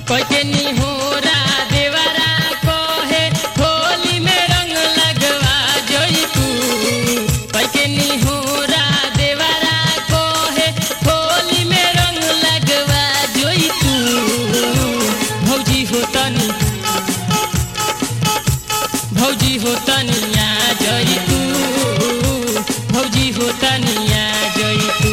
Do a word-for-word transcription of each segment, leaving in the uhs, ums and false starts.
कोई के निहोरा देवरा कोहे होली में रंग लगवा जोई तू। कोई के निहोरा देवरा कोहे होली में रंग लगवा जोई तू। भौजी हो तनी भौजी हो तनिया जोई तू। भौजी हो तनिया जोई तू।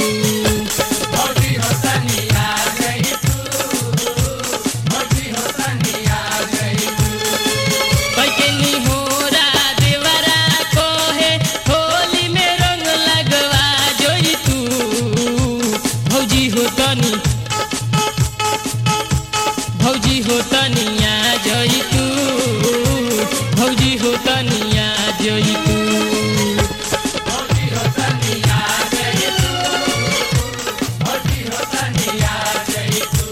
भौजी हो तनिया जोई तू। भौजी हो तनिया जोई तू। भौजी हो तनिया जोई तू। भौजी हो तनिया जोई तू।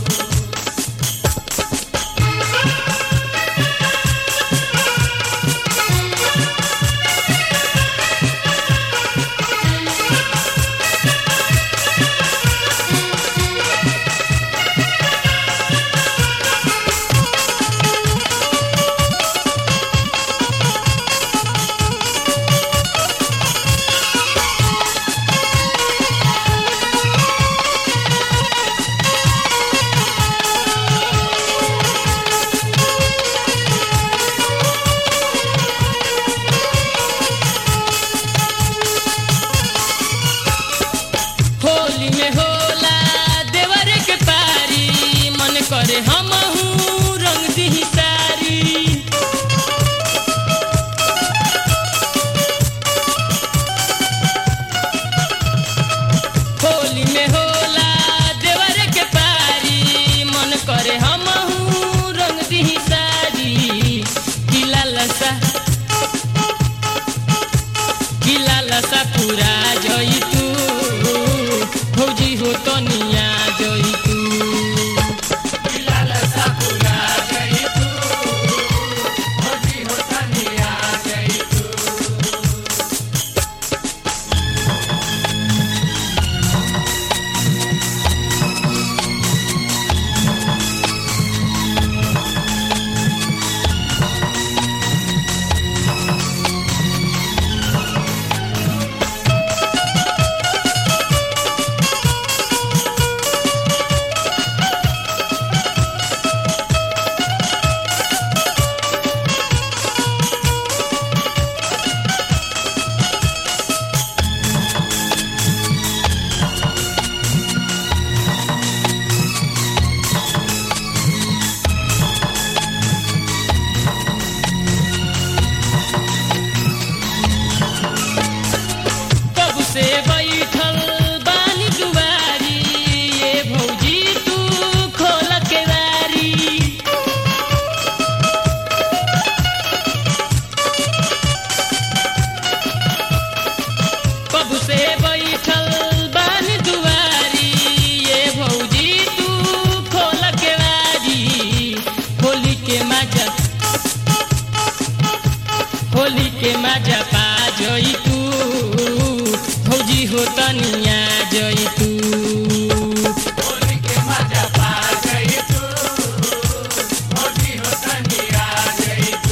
होली में होला देवर के पारी मन करे हमहू रंग दी सारी। होली में होला देवर के पारी मन करे हमहू रंग दी सारी। किला लसा किला लसा पूरा जोई तू। भौजी हो तनिया जोई तू। किला लसा पूरा जोई तू। भौजी हो तनिया जोई तू। से बैठल बानी दुआरी ये भौजी तू खोल के बारी। कब से बैठल बानी दुआरी ये भौजी तू खोल के बारी। होली के मजा होली के मजा पा जोई तू। भौजी हो तनिया जोई तू। होली के मजा पा जोई तू। भौजी हो तनिया जोई तू।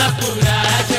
पूरा